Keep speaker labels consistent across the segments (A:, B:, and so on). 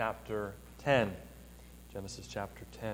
A: chapter 10. Genesis chapter 10.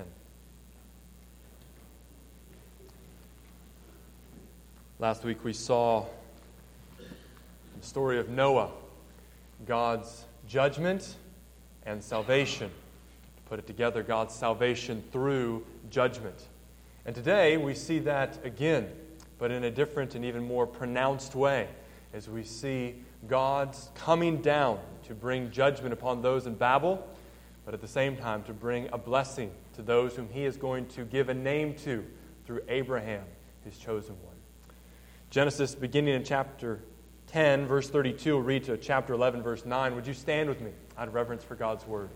A: Last week we saw the story of Noah, God's judgment and salvation. To put it together, God's salvation through judgment. And today we see that again, but in a different and even more pronounced way, as we see God's coming down to bring judgment upon those in Babel, but at the same time to bring a blessing to those whom He is going to give a name to through Abraham, His chosen one. Genesis, beginning in chapter 10, verse 32, we'll read to chapter 11, verse 9. Would you stand with me out of reverence for God's word?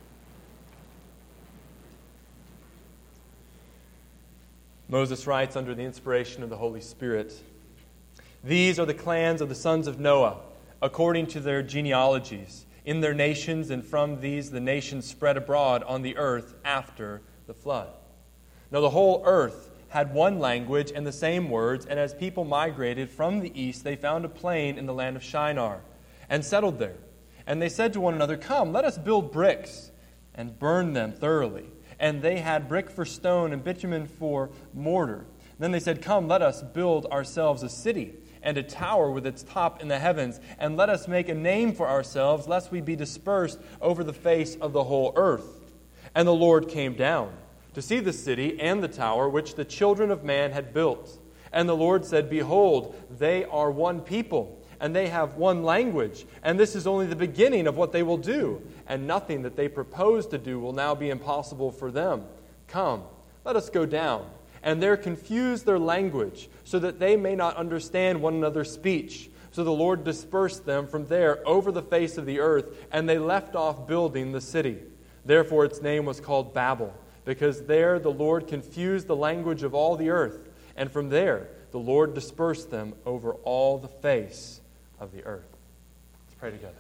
A: Moses writes under the inspiration of the Holy Spirit, "These are the clans of the sons of Noah, according to their genealogies, in their nations, and from these the nations spread abroad on the earth after the flood. Now the whole earth had one language and the same words, and as people migrated from the east, they found a plain in the land of Shinar, and settled there. And they said to one another, 'Come, let us build bricks, and burn them thoroughly.' And they had brick for stone and bitumen for mortar. Then they said, 'Come, let us build ourselves a city, and a tower with its top in the heavens, and let us make a name for ourselves, lest we be dispersed over the face of the whole earth.' And the Lord came down to see the city and the tower which the children of man had built. And the Lord said, 'Behold, they are one people, and they have one language, and this is only the beginning of what they will do, and nothing that they propose to do will now be impossible for them. Come, let us go down, and there confuse their language, so that they may not understand one another's speech.' So the Lord dispersed them from there over the face of the earth, and they left off building the city. Therefore its name was called Babel, because there the Lord confused the language of all the earth, and from there the Lord dispersed them over all the face of the earth." Let's pray together.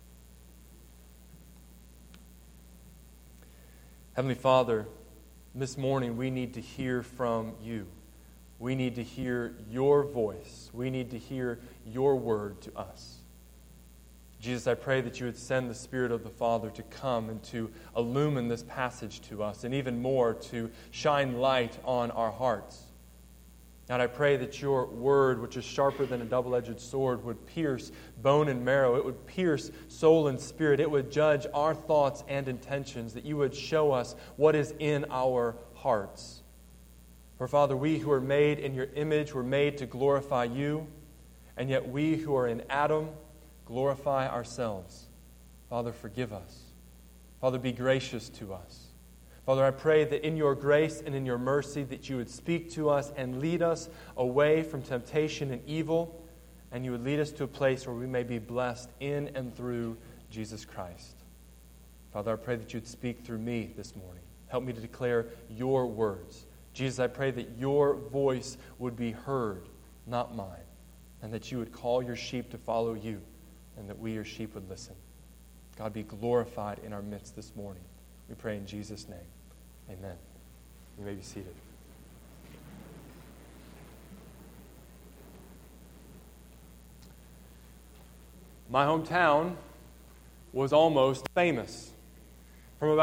A: Heavenly Father, this morning we need to hear from You. We need to hear Your voice. We need to hear Your word to us. Jesus, I pray that You would send the Spirit of the Father to come and to illumine this passage to us, and even more to shine light on our hearts. God, I pray that Your word, which is sharper than a double-edged sword, would pierce bone and marrow. It would pierce soul and spirit. It would judge our thoughts and intentions, that You would show us what is in our hearts. For, Father, we who are made in Your image were made to glorify You, and yet we who are in Adam glorify ourselves. Father, forgive us. Father, be gracious to us. Father, I pray that in Your grace and in Your mercy that You would speak to us and lead us away from temptation and evil, and You would lead us to a place where we may be blessed in and through Jesus Christ. Father, I pray that You'd speak through me this morning. Help me to declare Your words. Jesus, I pray that Your voice would be heard, not mine, and that You would call Your sheep to follow You, and that we, Your sheep, would listen. God, be glorified in our midst this morning. We pray in Jesus' name. Amen. You may be seated. My hometown was almost famous. From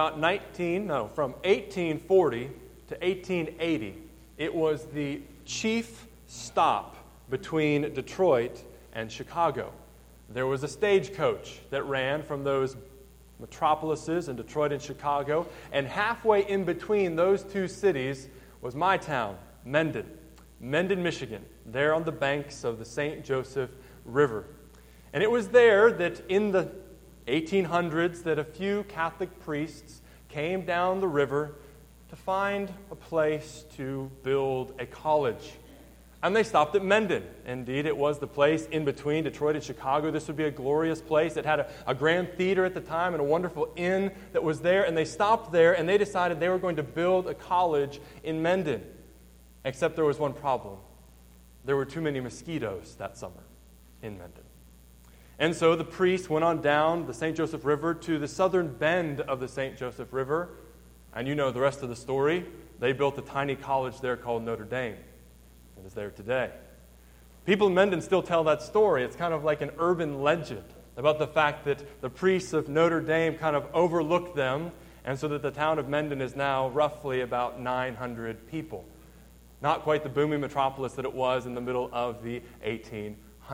A: 1840 to 1880, it was the chief stop between Detroit and Chicago. There was a stagecoach that ran from those metropolises in Detroit and Chicago, and halfway in between those two cities was my town, Mendon, Michigan, there on the banks of the St. Joseph River. And it was there that in the 1800s that a few Catholic priests came down the river to find a place to build a college. And they stopped at Mendon. Indeed, it was the place in between Detroit and Chicago. This would be a glorious place. It had a grand theater at the time and a wonderful inn that was there. And they stopped there and they decided they were going to build a college in Mendon. Except there was one problem. There were too many mosquitoes that summer in Mendon. And so the priests went on down the St. Joseph River to the southern bend of the St. Joseph River. And you know the rest of the story. They built a tiny college there called Notre Dame. It is there today. People in Mendon still tell that story. It's kind of like an urban legend about the fact that the priests of Notre Dame kind of overlooked them, and so that the town of Menden is now roughly about 900 people. Not quite the booming metropolis that it was in the middle of the 1800s.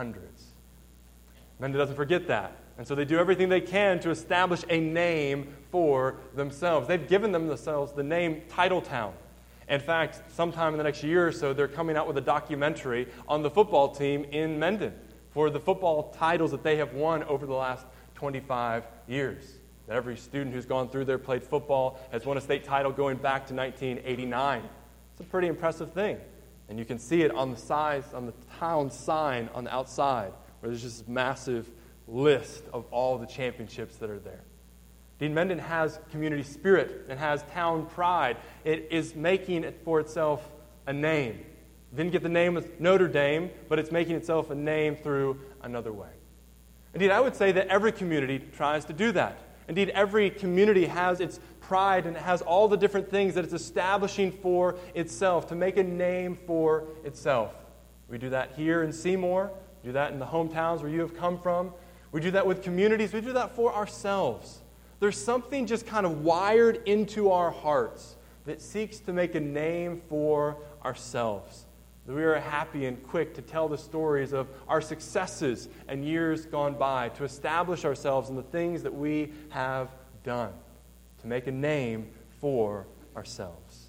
A: Menden doesn't forget that. And so they do everything they can to establish a name for themselves. They've given themselves the name Titletown. In fact, sometime in the next year or so, they're coming out with a documentary on the football team in Menden for the football titles that they have won over the last 25 years. Every student who's gone through there, played football, has won a state title going back to 1989. It's a pretty impressive thing. And you can see it on the town sign on the outside, where there's just this massive list of all the championships that are there. Indeed, Menden has community spirit and has town pride. It is making it for itself a name. It didn't get the name of Notre Dame, but it's making itself a name through another way. Indeed, I would say that every community tries to do that. Indeed, every community has its pride and it has all the different things that it's establishing for itself, to make a name for itself. We do that here in Seymour. We do that in the hometowns where you have come from. We do that with communities. We do that for ourselves. There's something just kind of wired into our hearts that seeks to make a name for ourselves. That we are happy and quick to tell the stories of our successes and years gone by, to establish ourselves in the things that we have done, to make a name for ourselves.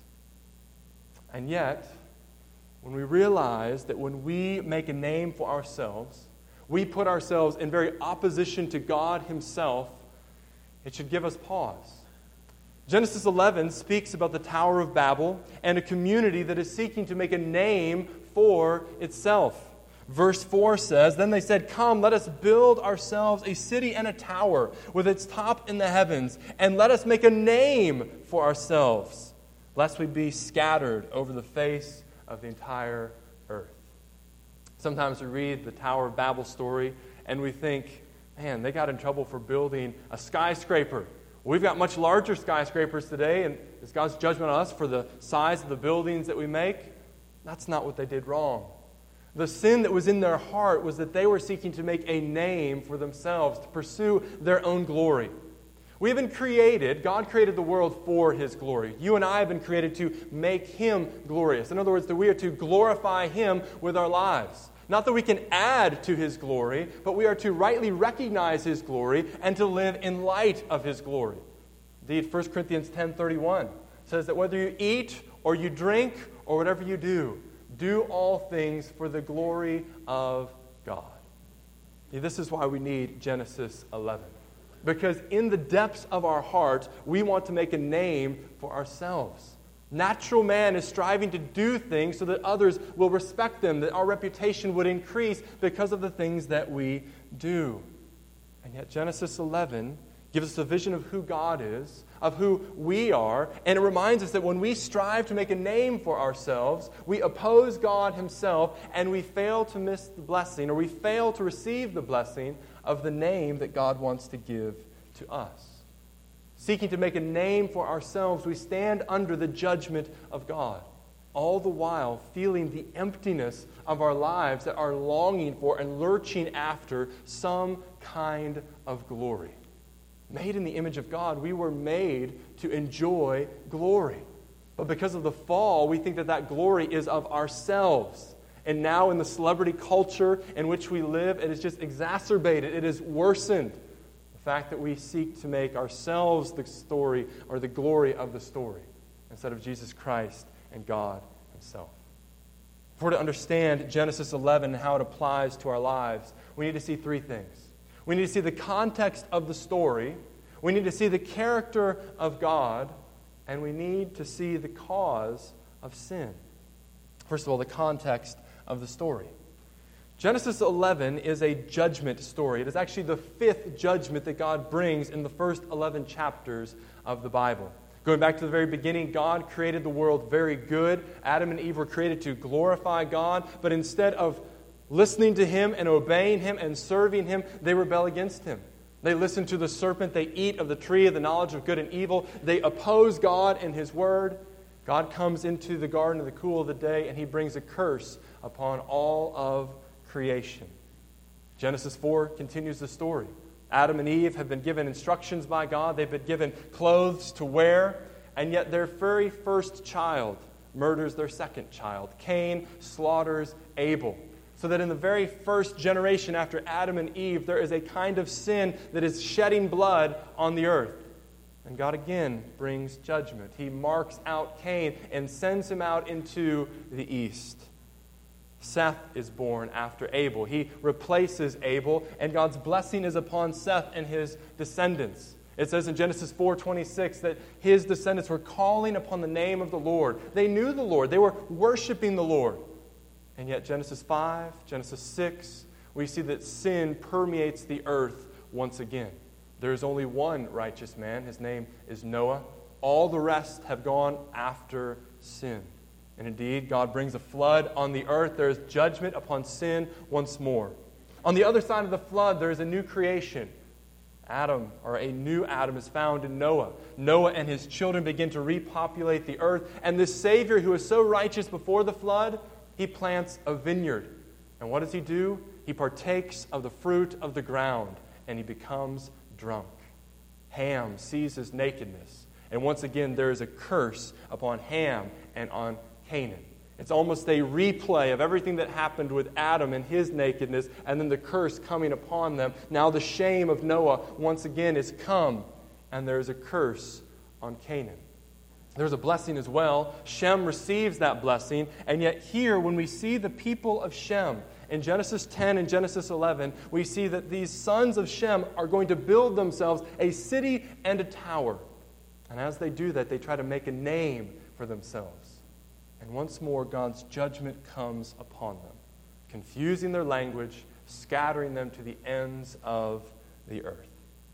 A: And yet, when we realize that when we make a name for ourselves, we put ourselves in very opposition to God Himself, it should give us pause. Genesis 11 speaks about the Tower of Babel and a community that is seeking to make a name for itself. Verse 4 says, "Then they said, 'Come, let us build ourselves a city and a tower with its top in the heavens, and let us make a name for ourselves, lest we be scattered over the face of the entire earth.'" Sometimes we read the Tower of Babel story and we think, man, they got in trouble for building a skyscraper. We've got much larger skyscrapers today, and is God's judgment on us for the size of the buildings that we make? That's not what they did wrong. The sin that was in their heart was that they were seeking to make a name for themselves, to pursue their own glory. We have been created, God created the world for His glory. You and I have been created to make Him glorious. In other words, that we are to glorify Him with our lives. Not that we can add to His glory, but we are to rightly recognize His glory and to live in light of His glory. Indeed, 1 Corinthians 10:31 says that whether you eat or you drink or whatever you do all things for the glory of God. This is why we need Genesis 11. Because in the depths of our heart, we want to make a name for ourselves. Natural man is striving to do things so that others will respect them, that our reputation would increase because of the things that we do. And yet Genesis 11 gives us a vision of who God is, of who we are, and it reminds us that when we strive to make a name for ourselves, we oppose God Himself, and we fail to miss the blessing, or we fail to receive the blessing of the name that God wants to give to us. Seeking to make a name for ourselves, we stand under the judgment of God, all the while feeling the emptiness of our lives that are longing for and lurching after some kind of glory. Made in the image of God, we were made to enjoy glory. But because of the fall, we think that that glory is of ourselves. And now in the celebrity culture in which we live, it is just exacerbated. It is worsened. The fact that we seek to make ourselves the story or the glory of the story instead of Jesus Christ and God Himself. If we're to understand Genesis 11 and how it applies to our lives, we need to see three things. We need to see the context of the story, we need to see the character of God, and we need to see the cause of sin. First of all, the context of the story. Genesis 11 is a judgment story. It is actually the fifth judgment that God brings in the first 11 chapters of the Bible. Going back to the very beginning, God created the world very good. Adam and Eve were created to glorify God, but instead of listening to Him and obeying Him and serving Him, they rebel against Him. They listen to the serpent. They eat of the tree of the knowledge of good and evil. They oppose God and His word. God comes into the garden in the cool of the day, and He brings a curse upon all of creation. Genesis 4 continues the story. Adam and Eve have been given instructions by God. They've been given clothes to wear. And yet their very first child murders their second child. Cain slaughters Abel. So that in the very first generation after Adam and Eve, there is a kind of sin that is shedding blood on the earth. And God again brings judgment. He marks out Cain and sends him out into the east. Seth is born after Abel. He replaces Abel, and God's blessing is upon Seth and his descendants. It says in Genesis 4:26 that his descendants were calling upon the name of the Lord. They knew the Lord. They were worshiping the Lord. And yet Genesis 5, Genesis 6, we see that sin permeates the earth once again. There is only one righteous man. His name is Noah. All the rest have gone after sin. And indeed, God brings a flood on the earth. There is judgment upon sin once more. On the other side of the flood, there is a new creation. Adam, or a new Adam, is found in Noah. Noah and his children begin to repopulate the earth. And this Savior, who is so righteous before the flood, he plants a vineyard. And what does he do? He partakes of the fruit of the ground, and he becomes drunk. Ham sees his nakedness. And once again, there is a curse upon Ham and on Canaan. It's almost a replay of everything that happened with Adam and his nakedness, and then the curse coming upon them. Now the shame of Noah once again is come, and there is a curse on Canaan. There's a blessing as well. Shem receives that blessing, and yet here, when we see the people of Shem, in Genesis 10 and Genesis 11, we see that these sons of Shem are going to build themselves a city and a tower. And as they do that, they try to make a name for themselves. And once more, God's judgment comes upon them, confusing their language, scattering them to the ends of the earth.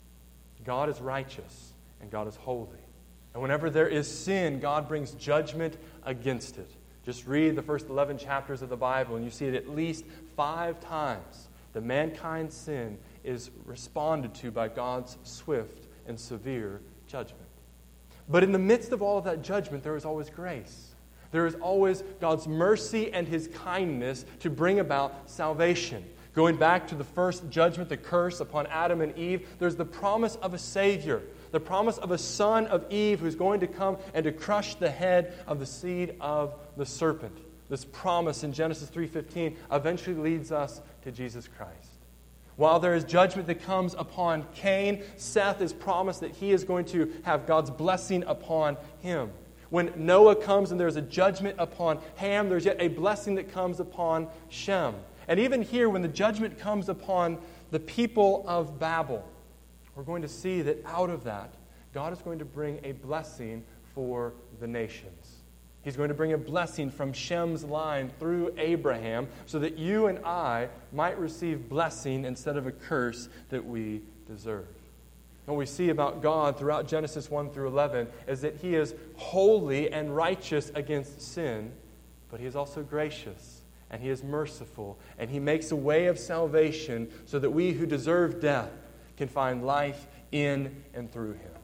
A: God is righteous, and God is holy. And whenever there is sin, God brings judgment against it. Just read the first 11 chapters of the Bible, and you see it at least 5 times that mankind's sin is responded to by God's swift and severe judgment. But in the midst of all of that judgment, there is always grace. There is always God's mercy and His kindness to bring about salvation. Going back to the first judgment, the curse upon Adam and Eve, there's the promise of a Savior, the promise of a son of Eve who's going to come and to crush the head of the seed of the serpent. This promise in Genesis 3:15 eventually leads us to Jesus Christ. While there is judgment that comes upon Cain, Seth is promised that he is going to have God's blessing upon him. When Noah comes and there's a judgment upon Ham, there's yet a blessing that comes upon Shem. And even here, when the judgment comes upon the people of Babel, we're going to see that out of that, God is going to bring a blessing for the nations. He's going to bring a blessing from Shem's line through Abraham so that you and I might receive blessing instead of a curse that we deserve. What we see about God throughout Genesis 1 through 11 is that He is holy and righteous against sin, but He is also gracious and He is merciful, and He makes a way of salvation so that we who deserve death can find life in and through Him.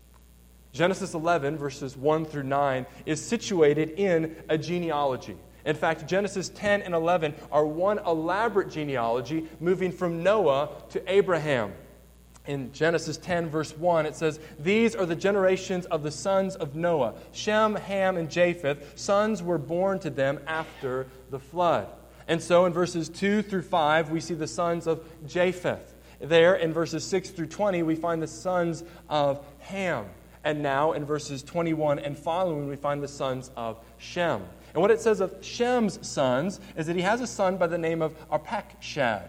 A: Genesis 11, verses 1 through 9, is situated in a genealogy. In fact, Genesis 10 and 11 are one elaborate genealogy moving from Noah to Abraham. In Genesis 10, verse 1, it says, "These are the generations of the sons of Noah. Shem, Ham, and Japheth. Sons were born to them after the flood." And so in verses 2 through 5, we see the sons of Japheth. There in verses 6 through 20, we find the sons of Ham. And now in verses 21 and following, we find the sons of Shem. And what it says of Shem's sons is that he has a son by the name of Arpachshad.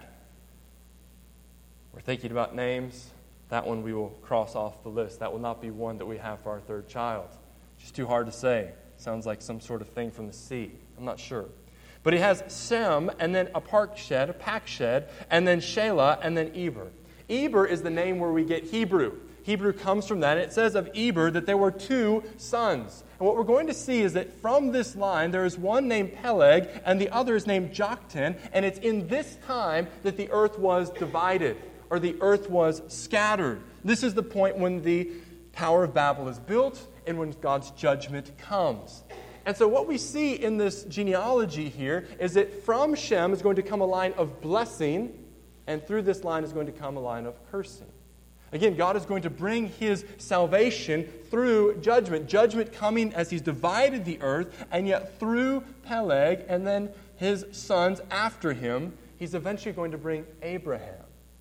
A: We're thinking about names. That one we will cross off the list. That will not be one that we have for our third child. Just too hard to say. Sounds like some sort of thing from the sea. I'm not sure. But he has Sem, and then Arpachshad, and then Shelah, and then Eber. Eber is the name where we get Hebrew. Hebrew comes from that. It says of Eber that there were 2 sons. And what we're going to see is that from this line, there is one named Peleg, and the other is named Joktan, and it's in this time that the earth was divided, or the earth was scattered. This is the point when the Tower of Babel is built and when God's judgment comes. And so what we see in this genealogy here is that from Shem is going to come a line of blessing, and through this line is going to come a line of cursing. Again, God is going to bring his salvation through judgment. Judgment coming as he's divided the earth, and yet through Peleg and then his sons after him, he's eventually going to bring Abraham.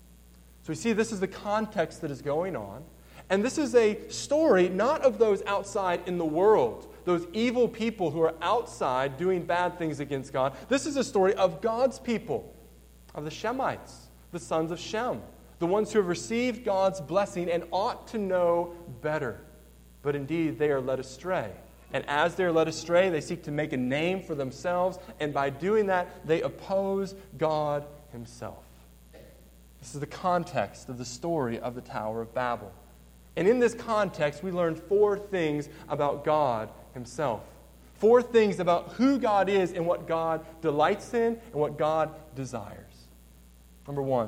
A: So we see this is the context that is going on. And this is a story not of those outside in the world, those evil people who are outside doing bad things against God. This is a story of God's people, of the Shemites, the sons of Shem, the ones who have received God's blessing and ought to know better. But indeed, they are led astray. And as they are led astray, they seek to make a name for themselves, and by doing that, they oppose God himself. This is the context of the story of the Tower of Babel. And in this context, we learn 4 things about God himself. 4 things about who God is and what God delights in and what God desires. Number 1,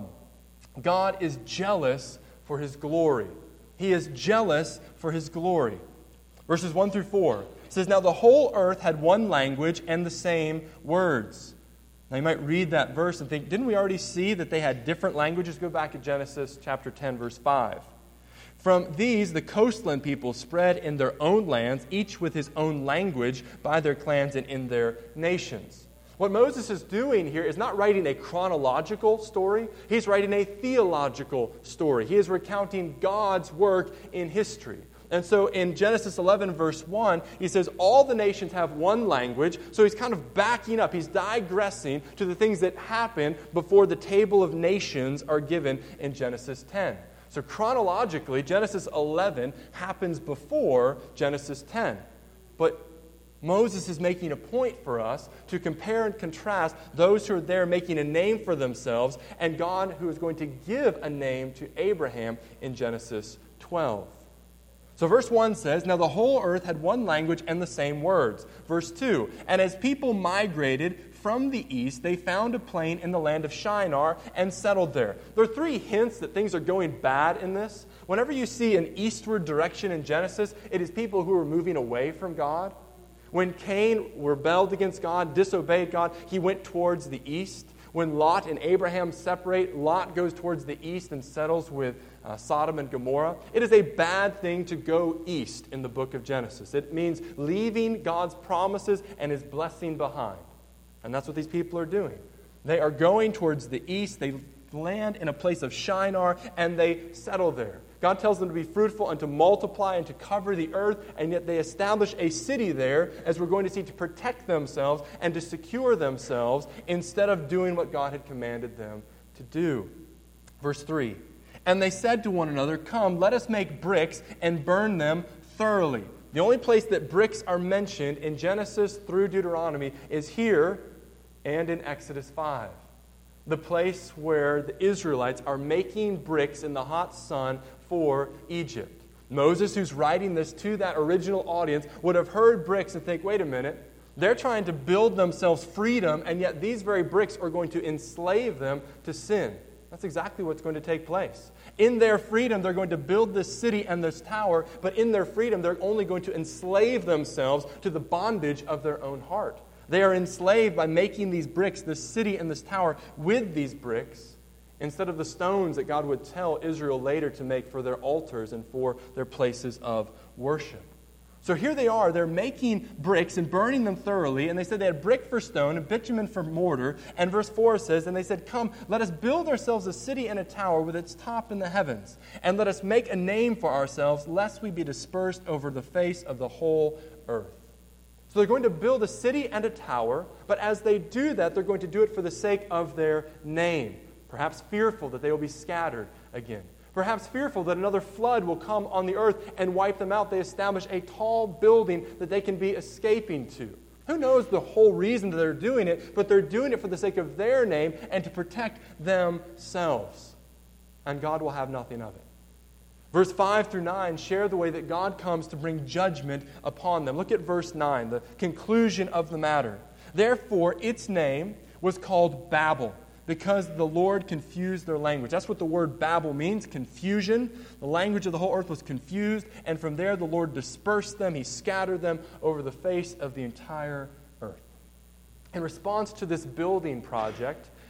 A: God is jealous for his glory. He is jealous for his glory. Verses 1 through 4 says, "Now the whole earth had one language and the same words." Now you might read that verse and think, didn't we already see that they had different languages? Go back to Genesis chapter 10, verse 5. "From these, the coastland people spread in their own lands, each with his own language, by their clans and in their nations." What Moses is doing here is not writing a chronological story. He's writing a theological story. He is recounting God's work in history. And so in Genesis 11, verse 1, he says all the nations have one language. So he's kind of backing up. He's digressing to the things that happen before the table of nations are given in Genesis 10. So chronologically, Genesis 11 happens before Genesis 10. But Moses is making a point for us to compare and contrast those who are there making a name for themselves and God who is going to give a name to Abraham in Genesis 12. So verse 1 says, "Now the whole earth had one language and the same words." Verse 2, "And as people migrated from the east, they found a plain in the land of Shinar and settled there." There are 3 hints that things are going bad in this. Whenever you see an eastward direction in Genesis, it is people who are moving away from God. When Cain rebelled against God, disobeyed God, he went towards the east. When Lot and Abraham separate, Lot goes towards the east and settles with Sodom and Gomorrah. It is a bad thing to go east in the book of Genesis. It means leaving God's promises and his blessing behind. And that's what these people are doing. They are going towards the east. They land in a place of Shinar, and they settle there. God tells them to be fruitful and to multiply and to cover the earth, and yet they establish a city there, as we're going to see, to protect themselves and to secure themselves instead of doing what God had commanded them to do. Verse 3, "And they said to one another, 'Come, let us make bricks and burn them thoroughly.'" The only place that bricks are mentioned in Genesis through Deuteronomy is here and in Exodus 5. The place where the Israelites are making bricks in the hot sun for Egypt. Moses, who's writing this to that original audience, would have heard bricks and think, wait a minute, they're trying to build themselves freedom, and yet these very bricks are going to enslave them to sin. That's exactly what's going to take place. In their freedom, they're going to build this city and this tower, but in their freedom, they're only going to enslave themselves to the bondage of their own heart. They are enslaved by making these bricks, this city and this tower, with these bricks, instead of the stones that God would tell Israel later to make for their altars and for their places of worship. So here they are, they're making bricks and burning them thoroughly, and they said they had brick for stone and bitumen for mortar, and verse 4 says, "And they said, 'Come, let us build ourselves a city and a tower with its top in the heavens, and let us make a name for ourselves, lest we be dispersed over the face of the whole earth.'" So they're going to build a city and a tower, but as they do that, they're going to do it for the sake of their name, perhaps fearful that they will be scattered again. Perhaps fearful that another flood will come on the earth and wipe them out, they establish a tall building that they can be escaping to. Who knows the whole reason that they're doing it, but they're doing it for the sake of their name and to protect themselves. And God will have nothing of it. Verse 5 through 9 share the way that God comes to bring judgment upon them. Look at verse 9, the conclusion of the matter. "Therefore its name was called Babel, because the Lord confused their language." That's what the word Babel means, confusion. The language of the whole earth was confused, and from there the Lord dispersed them. He scattered them over the face of the entire earth. In response to this building project,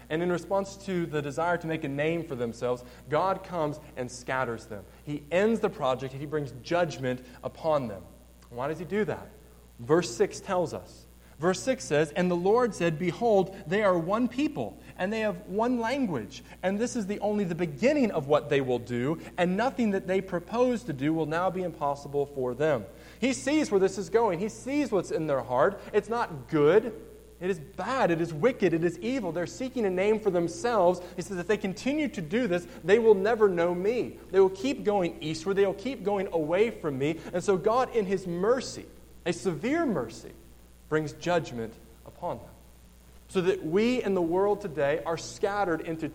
A: And in response to the desire to make a name for themselves, God comes and scatters them. He ends the project and he brings judgment upon them. Why does he do that? Verse 6 tells us. Verse 6 says, "And the Lord said, Behold, they are one people, and they have one language. And this is only the beginning of what they will do, and nothing that they propose to do will now be impossible for them." He sees where this is going. He sees what's in their heart. It's not good. It is bad. It is wicked. It is evil. They're seeking a name for themselves. He says, if they continue to do this, they will never know me. They will keep going eastward. They will keep going away from me. And so God, in his mercy, a severe mercy, brings judgment upon them. So that we in the world today are scattered into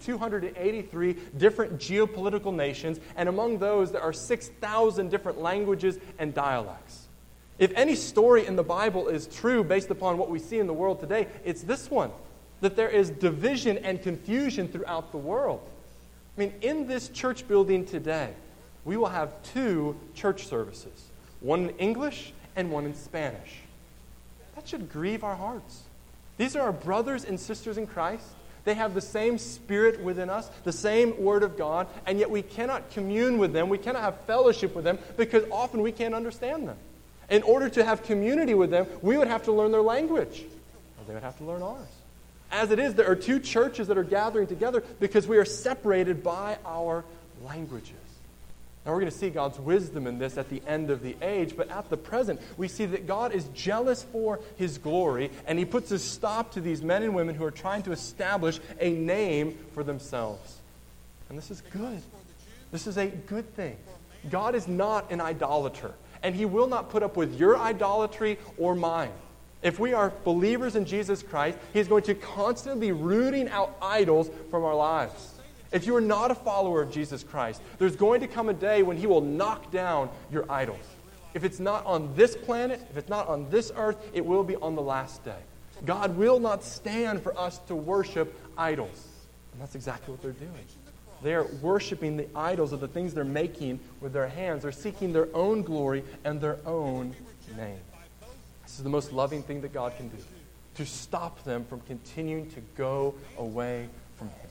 A: 283 different geopolitical nations, and among those there are 6,000 different languages and dialects. If any story in the Bible is true based upon what we see in the world today, it's this one, that there is division and confusion throughout the world. I mean, in this church building today, we will have 2 church services, one in English and one in Spanish. That should grieve our hearts. These are our brothers and sisters in Christ. They have the same Spirit within us, the same Word of God, and yet we cannot commune with them, we cannot have fellowship with them, because often we can't understand them. In order to have community with them, we would have to learn their language, or they would have to learn ours. As it is, there are 2 churches that are gathering together because we are separated by our languages. Now we're going to see God's wisdom in this at the end of the age, but at the present, we see that God is jealous for his glory, and he puts a stop to these men and women who are trying to establish a name for themselves. And this is good. This is a good thing. God is not an idolater, and he will not put up with your idolatry or mine. If we are believers in Jesus Christ, he's going to constantly be rooting out idols from our lives. If you are not a follower of Jesus Christ, there's going to come a day when he will knock down your idols. If it's not on this planet, if it's not on this earth, it will be on the last day. God will not stand for us to worship idols. And that's exactly what they're doing. They are worshiping the idols of the things they're making with their hands. They're seeking their own glory and their own name. This is the most loving thing that God can do, to stop them from continuing to go away from him.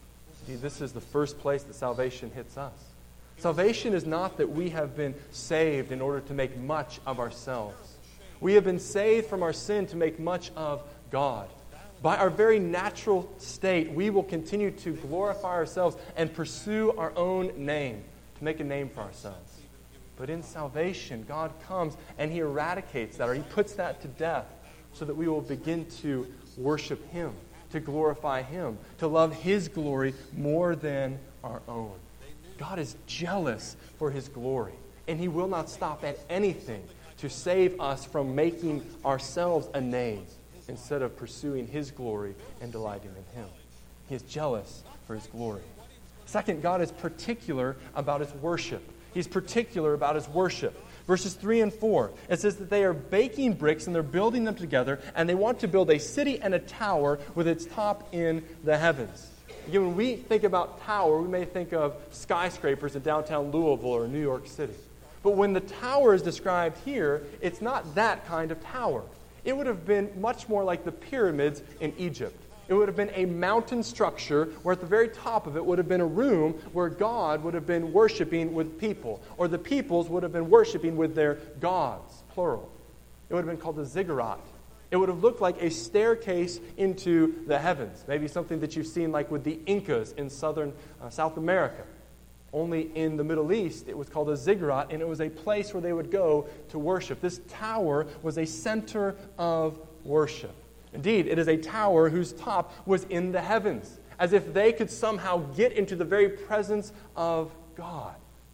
A: This is the first place that salvation hits us. Salvation is not that we have been saved in order to make much of ourselves. We have been saved from our sin to make much of God. By our very natural state, we will continue to glorify ourselves and pursue our own name, to make a name for ourselves. But in salvation, God comes and he eradicates that, or he puts that to death, so that we will begin to worship him, to glorify him, to love his glory more than our own. God is jealous for his glory, and he will not stop at anything to save us from making ourselves a name instead of pursuing his glory and delighting in him. He is jealous for his glory. Second, God is particular about his worship. He's particular about his worship. Verses 3 and 4, it says that they are baking bricks and they're building them together, and they want to build a city and a tower with its top in the heavens. Again, when we think about tower, we may think of skyscrapers in downtown Louisville or New York City. But when the tower is described here, it's not that kind of tower. It would have been much more like the pyramids in Egypt. It would have been a mountain structure where at the very top of it would have been a room where God would have been worshiping with people, or the peoples would have been worshiping with their gods, plural. It would have been called a ziggurat. It would have looked like a staircase into the heavens, maybe something that you've seen like with the Incas in southern South America. Only in the Middle East, it was called a ziggurat, and it was a place where they would go to worship. This tower was a center of worship. Indeed, it is a tower whose top was in the heavens, as if they could somehow get into the very presence of God.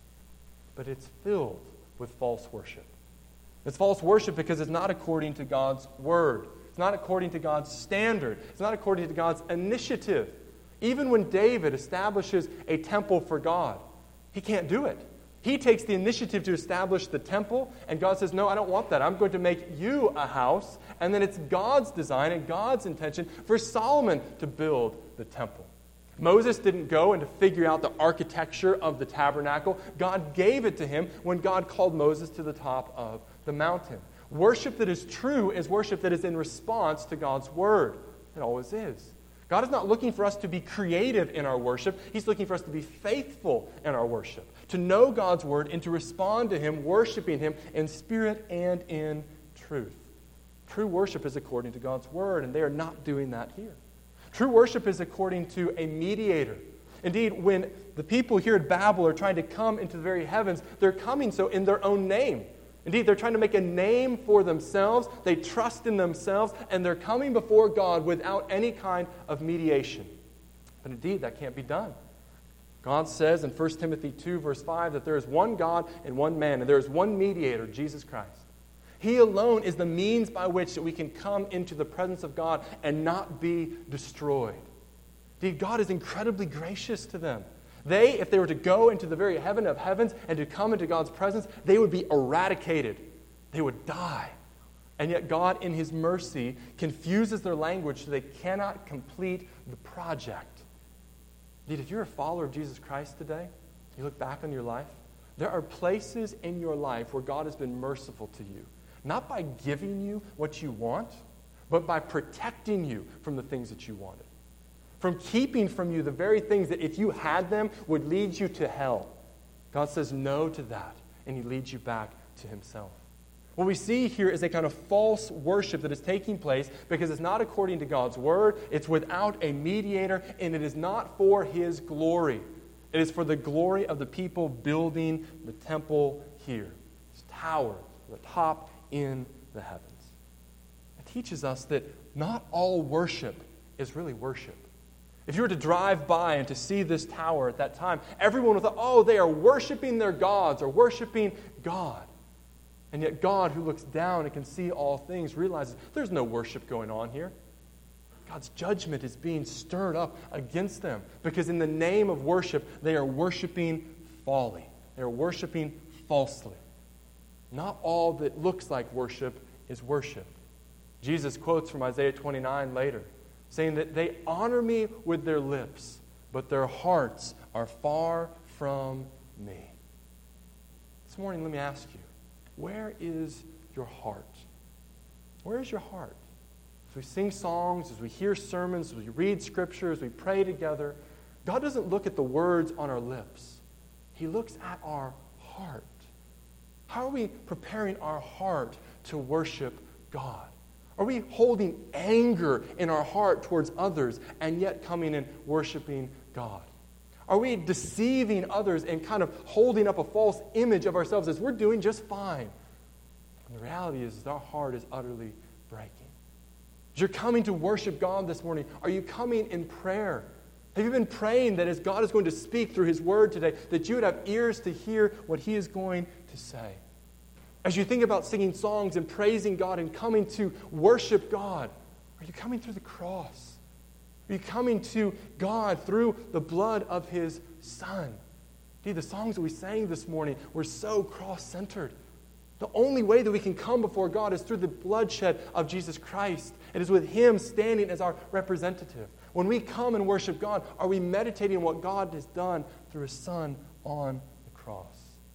A: But it's filled with false worship. It's false worship because it's not according to God's word. It's not according to God's standard. It's not according to God's initiative. Even when David establishes a temple for God, he can't do it. He takes the initiative to establish the temple, and God says, no, I don't want that. I'm going to make you a house. And then it's God's design and God's intention for Solomon to build the temple. Moses didn't go and to figure out the architecture of the tabernacle. God gave it to him when God called Moses to the top of the mountain. Worship that is true is worship that is in response to God's word. It always is. God is not looking for us to be creative in our worship. He's looking for us to be faithful in our worship, to know God's word and to respond to him, worshiping him in spirit and in truth. True worship is according to God's word, and they are not doing that here. True worship is according to a mediator. Indeed, when the people here at Babel are trying to come into the very heavens, they're coming so in their own name. Indeed, they're trying to make a name for themselves. They trust in themselves, and they're coming before God without any kind of mediation. But indeed, that can't be done. God says in 1 Timothy 2, verse 5, that there is one God and one man, and there is one mediator, Jesus Christ. He alone is the means by which that we can come into the presence of God and not be destroyed. Indeed, God is incredibly gracious to them. They, if they were to go into the very heaven of heavens and to come into God's presence, they would be eradicated. They would die. And yet God, in his mercy, confuses their language so they cannot complete the project. Indeed, if you're a follower of Jesus Christ today, you look back on your life, there are places in your life where God has been merciful to you. Not by giving you what you want, but by protecting you from the things that you wanted. From keeping from you the very things that if you had them would lead you to hell. God says no to that, and he leads you back to himself. What we see here is a kind of false worship that is taking place because it's not according to God's word, it's without a mediator, and it is not for his glory. It is for the glory of the people building the temple here. This tower, the top in the heavens. It teaches us that not all worship is really worship. If you were to drive by and to see this tower at that time, everyone would thought, oh, they are worshiping their gods or worshiping God. And yet God, who looks down and can see all things, realizes there's no worship going on here. God's judgment is being stirred up against them because in the name of worship, they are worshiping folly. They are worshiping falsely. Not all that looks like worship is worship. Jesus quotes from Isaiah 29 later, saying that they honor me with their lips, but their hearts are far from me. This morning, let me ask you, where is your heart? Where is your heart? As we sing songs, as we hear sermons, as we read Scripture, as we pray together, God doesn't look at the words on our lips. He looks at our heart. How are we preparing our heart to worship God? Are we holding anger in our heart towards others and yet coming and worshiping God? Are we deceiving others and kind of holding up a false image of ourselves as we're doing just fine? And the reality is our heart is utterly breaking. As you're coming to worship God this morning, are you coming in prayer? Have you been praying that as God is going to speak through his word today, that you would have ears to hear what he is going to say? As you think about singing songs and praising God and coming to worship God, are you coming through the cross? Are you coming to God through the blood of his Son? Indeed, the songs that we sang this morning were so cross-centered. The only way that we can come before God is through the bloodshed of Jesus Christ. It is with him standing as our representative. When we come and worship God, are we meditating on what God has done through his Son on the cross?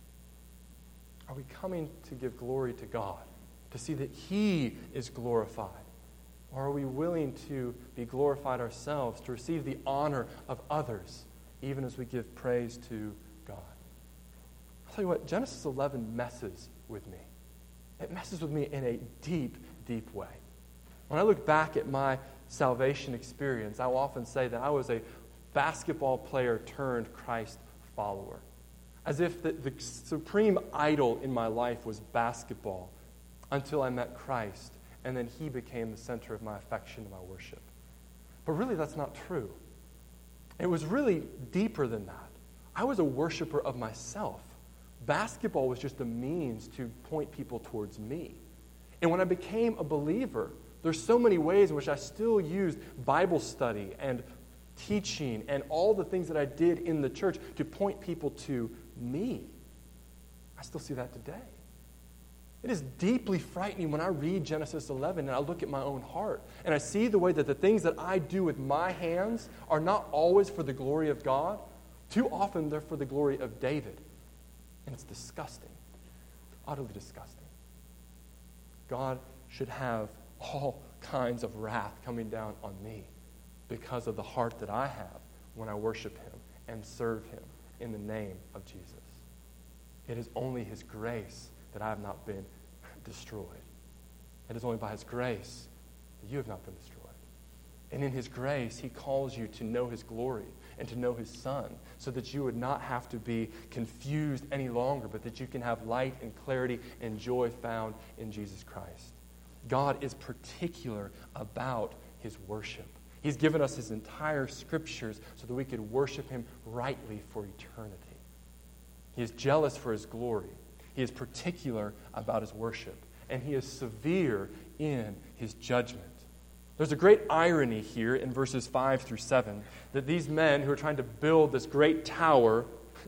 A: Are we coming to give glory to God, to see that he is glorified? Or are we willing to be glorified ourselves, to receive the honor of others, even as we give praise to God? I'll tell you what, Genesis 11 messes with me. It messes with me in a deep, deep way. When I look back at my salvation experience, I will often say that I was a basketball player turned Christ follower. As if the supreme idol in my life was basketball until I met Christ, and then he became the center of my affection and my worship. But really, that's not true. It was really deeper than that. I was a worshiper of myself. Basketball was just a means to point people towards me. And when I became a believer, there's so many ways in which I still used Bible study and teaching and all the things that I did in the church to point people to me. I still see that today. It is deeply frightening when I read Genesis 11 and I look at my own heart and I see the way that the things that I do with my hands are not always for the glory of God. Too often they're for the glory of David. And it's disgusting. It's utterly disgusting. God should have all kinds of wrath coming down on me. because of the heart that I have when I worship him and serve him in the name of Jesus. It is only his grace that I have not been destroyed. It is only by his grace that you have not been destroyed. And in his grace, he calls you to know his glory and to know his Son, so that you would not have to be confused any longer, but that you can have light and clarity and joy found in Jesus Christ. God is particular about his worship. He's given us his entire scriptures so that we could worship him rightly for eternity. He is jealous for his glory. He is particular about his worship. And he is severe in his judgment. There's a great irony here in verses 5 through 7 that these men who are trying to build this great tower,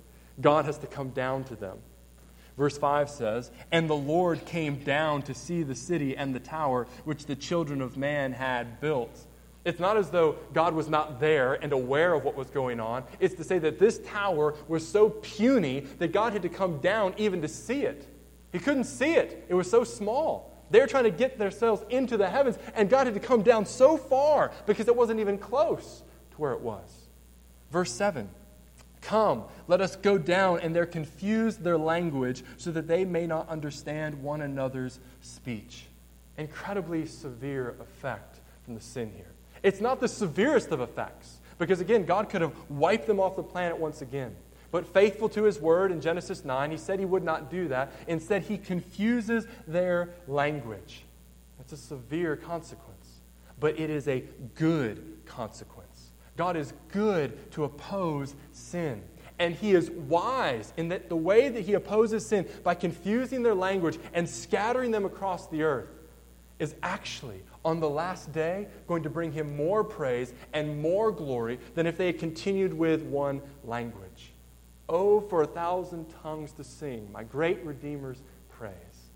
A: God has to come down to them. Verse 5 says, "And the Lord came down to see the city and the tower which the children of man had built." It's not as though God was not there and aware of what was going on. It's to say that this tower was so puny that God had to come down even to see it. He couldn't see it. It was so small. They're trying to get themselves into the heavens, and God had to come down so far because it wasn't even close to where it was. Verse 7, "Come, let us go down," and they're confused their language so that they may not understand one another's speech. Incredibly severe effect from the sin here. It's not the severest of effects, because again, God could have wiped them off the planet once again. But faithful to his word in Genesis 9, he said he would not do that. Instead, he confuses their language. That's a severe consequence. But it is a good consequence. God is good to oppose sin. And he is wise in that the way that he opposes sin by confusing their language and scattering them across the earth is actually, on the last day, going to bring him more praise and more glory than if they had continued with one language. Oh, for 1,000 tongues to sing my great Redeemer's praise.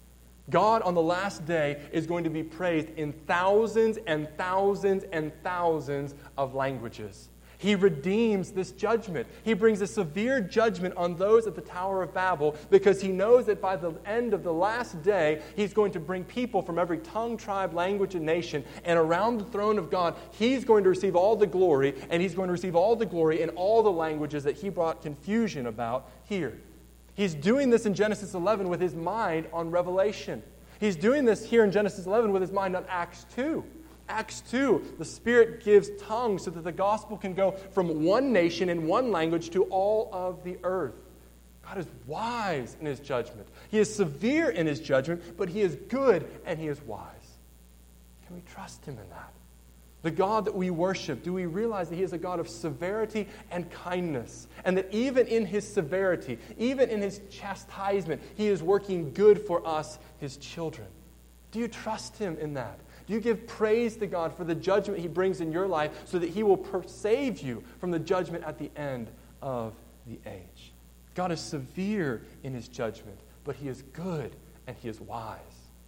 A: God on the last day is going to be praised in thousands and thousands and thousands of languages. He redeems this judgment. He brings a severe judgment on those at the Tower of Babel because he knows that by the end of the last day, he's going to bring people from every tongue, tribe, language, and nation. And around the throne of God, he's going to receive all the glory, and he's going to receive all the glory in all the languages that he brought confusion about here. He's doing this in Genesis 11 with his mind on Revelation. He's doing this here in Genesis 11 with his mind on Acts 2. Acts 2, the Spirit gives tongues so that the gospel can go from one nation in one language to all of the earth. God is wise in his judgment. He is severe in his judgment, but he is good and he is wise. Can we trust him in that? The God that we worship, do we realize that he is a God of severity and kindness? And that even in his severity, even in his chastisement, he is working good for us, his children. Do you trust him in that? Do you give praise to God for the judgment he brings in your life so that he will save you from the judgment at the end of the age? God is severe in his judgment, but he is good and he is wise.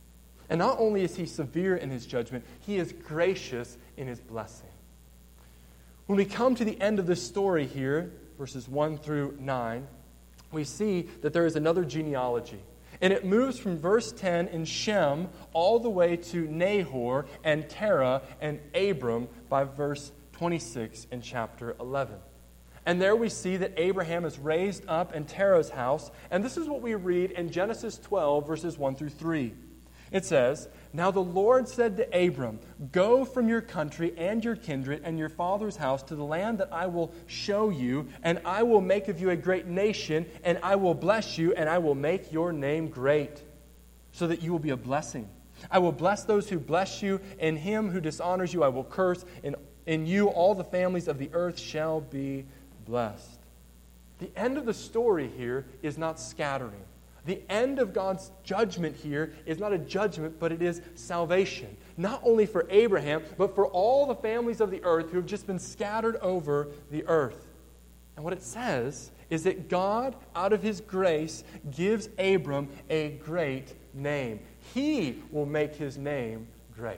A: And not only is he severe in his judgment, he is gracious in his blessing. When we come to the end of this story here, verses 1 through 9, we see that there is another genealogy. And it moves from verse 10 in Shem all the way to Nahor and Terah and Abram by verse 26 in chapter 11. And there we see that Abraham is raised up in Terah's house. And this is what we read in Genesis 12, verses 1 through 3. It says, "Now the Lord said to Abram, go from your country and your kindred and your father's house to the land that I will show you, and I will make of you a great nation, and I will bless you, and I will make your name great, so that you will be a blessing. I will bless those who bless you, and him who dishonors you I will curse. In you all the families of the earth shall be blessed." The end of the story here is not scattering. The end of God's judgment here is not a judgment, but it is salvation. Not only for Abraham, but for all the families of the earth who have just been scattered over the earth. And what it says is that God, out of his grace, gives Abram a great name. He will make his name great.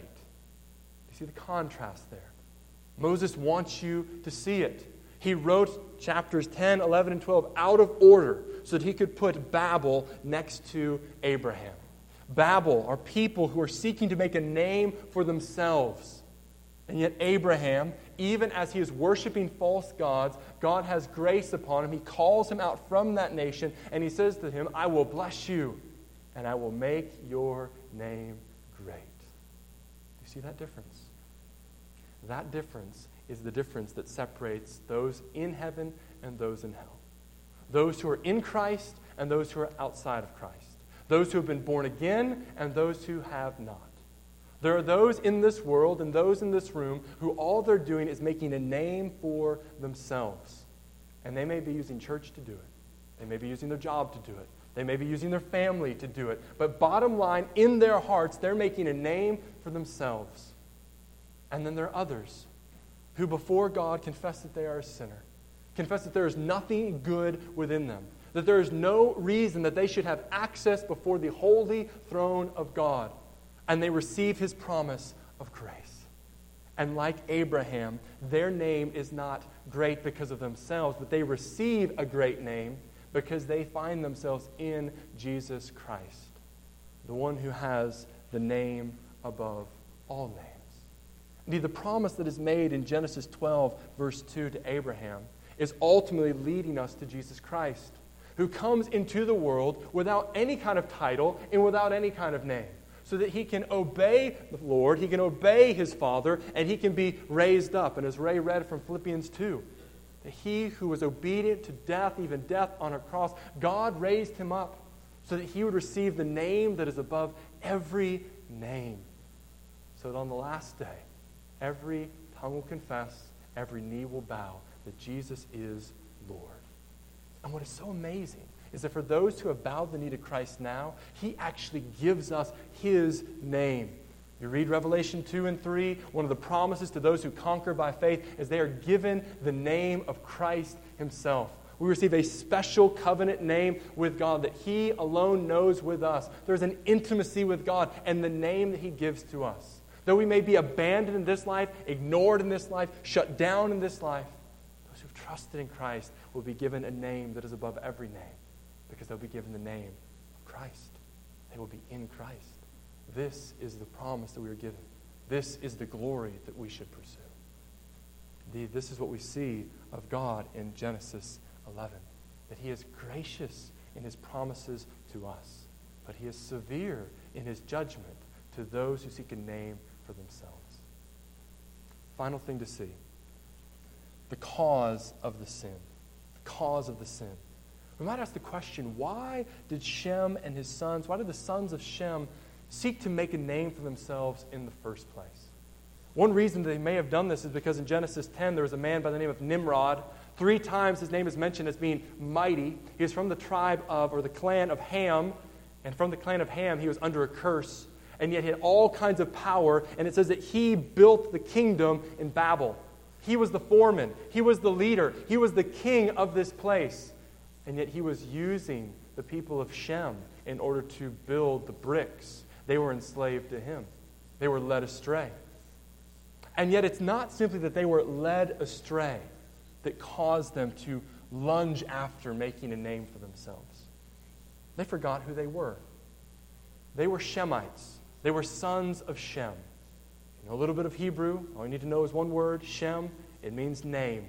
A: You see the contrast there. Moses wants you to see it. He wrote chapters 10, 11, and 12 out of order so that he could put Babel next to Abraham. Babel are people who are seeking to make a name for themselves. And yet Abraham, even as he is worshiping false gods, God has grace upon him. He calls him out from that nation, and he says to him, I will bless you, and I will make your name great. Do you see that difference? That difference is the difference that separates those in heaven and those in hell. Those who are in Christ and those who are outside of Christ. Those who have been born again and those who have not. There are those in this world and those in this room who all they're doing is making a name for themselves. And they may be using church to do it. They may be using their job to do it. They may be using their family to do it. But bottom line, in their hearts, they're making a name for themselves. And then there are others who before God confess that they are a sinner. Confess that there is nothing good within them. That there is no reason that they should have access before the holy throne of God. And they receive his promise of grace. And like Abraham, their name is not great because of themselves, but they receive a great name because they find themselves in Jesus Christ, the one who has the name above all names. Indeed, the promise that is made in Genesis 12, verse 2 to Abraham is ultimately leading us to Jesus Christ, who comes into the world without any kind of title and without any kind of name, so that he can obey the Lord, he can obey his Father, and he can be raised up. And as Ray read from Philippians 2, that he who was obedient to death, even death on a cross, God raised him up so that he would receive the name that is above every name. So that on the last day, every tongue will confess, every knee will bow that Jesus is Lord. And what is so amazing is that for those who have bowed the knee to Christ now, he actually gives us his name. You read Revelation 2 and 3, one of the promises to those who conquer by faith is they are given the name of Christ himself. We receive a special covenant name with God that he alone knows with us. There's an intimacy with God and the name that he gives to us. Though we may be abandoned in this life, ignored in this life, shut down in this life, those who've trusted in Christ will be given a name that is above every name, because they'll be given the name of Christ. They will be in Christ. This is the promise that we are given. This is the glory that we should pursue. Indeed, this is what we see of God in Genesis 11, that he is gracious in his promises to us, but he is severe in his judgment to those who seek a name for themselves. Final thing to see, the cause of the sin. The cause of the sin. We might ask the question, why did Shem and his sons, why did the sons of Shem seek to make a name for themselves in the first place? One reason they may have done this is because in Genesis 10 there was a man by the name of Nimrod. 3 times his name is mentioned as being mighty. He is from the tribe of, or the clan of Ham, and from the clan of Ham he was under a curse, and yet he had all kinds of power, and it says that he built the kingdom in Babel. He was the foreman. He was the leader. He was the king of this place. And yet he was using the people of Shem in order to build the bricks. They were enslaved to him. They were led astray. And yet it's not simply that they were led astray that caused them to lunge after making a name for themselves. They forgot who they were. They were Shemites. They were sons of Shem. You know a little bit of Hebrew. All you need to know is one word, Shem. It means name.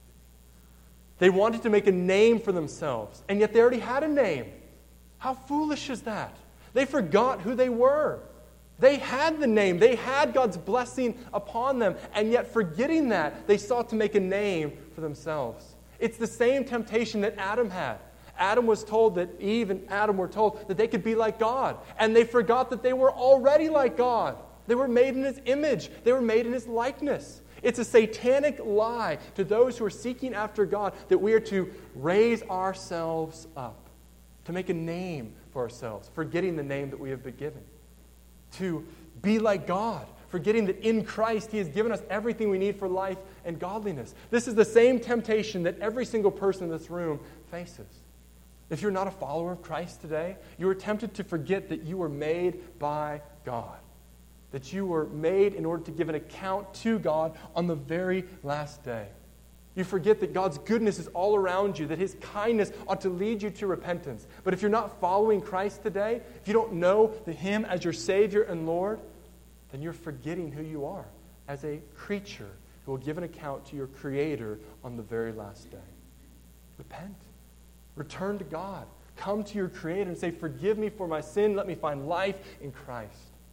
A: They wanted to make a name for themselves, and yet they already had a name. How foolish is that? They forgot who they were. They had the name. They had God's blessing upon them, and yet forgetting that, they sought to make a name for themselves. It's the same temptation that Adam had. Adam was told that Eve and Adam were told that they could be like God, and they forgot that they were already like God. They were made in his image. They were made in his likeness. It's a satanic lie to those who are seeking after God that we are to raise ourselves up, to make a name for ourselves, forgetting the name that we have been given, to be like God, forgetting that in Christ he has given us everything we need for life and godliness. This is the same temptation that every single person in this room faces. If you're not a follower of Christ today, you are tempted to forget that you were made by God, that you were made in order to give an account to God on the very last day. You forget that God's goodness is all around you, that his kindness ought to lead you to repentance. But if you're not following Christ today, if you don't know him as your Savior and Lord, then you're forgetting who you are. as a creature who will give an account to your Creator on the very last day. Repent. Return to God. Come to your Creator and say, forgive me for my sin. Let me find life in Christ.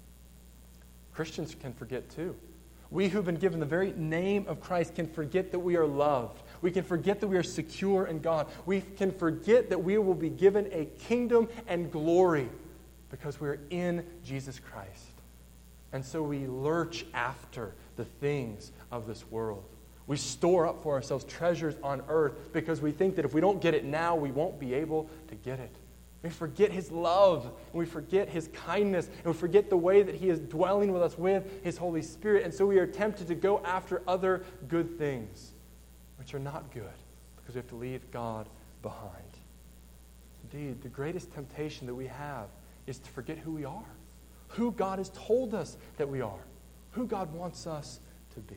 A: Christians can forget too. We who've been given the very name of Christ can forget that we are loved. We can forget that we are secure in God. We can forget that we will be given a kingdom and glory because we're in Jesus Christ. And so we lurch after the things of this world. We store up for ourselves treasures on earth because we think that if we don't get it now, we won't be able to get it. We forget His love, and we forget His kindness, and we forget the way that He is dwelling with us with His Holy Spirit. And so we are tempted to go after other good things, which are not good, because we have to leave God behind. Indeed, the greatest temptation that we have is to forget who we are, who God has told us that we are, who God wants us to be.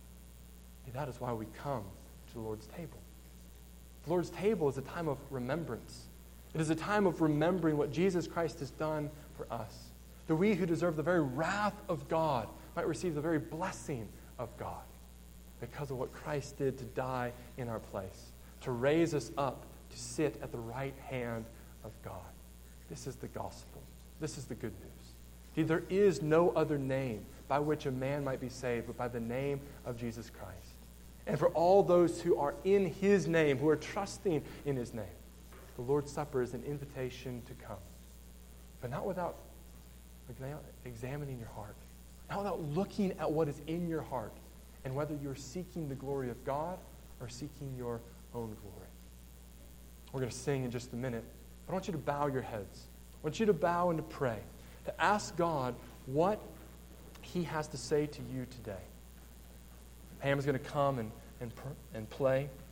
A: And that is why we come to the Lord's table. The Lord's table is a time of remembrance. It is a time of remembering what Jesus Christ has done for us. That we who deserve the very wrath of God might receive the very blessing of God because of what Christ did to die in our place, to raise us up, to sit at the right hand of God. This is the gospel. This is the good news. Indeed, there is no other name by which a man might be saved but by the name of Jesus Christ. And for all those who are in His name, who are trusting in His name, the Lord's Supper is an invitation to come. But not without examining your heart. Not without looking at what is in your heart and whether you're seeking the glory of God or seeking your own glory. We're going to sing in just a minute, but I want you to bow your heads. I want you to bow and to pray, to ask God what He has to say to you today. Pam is going to come and play.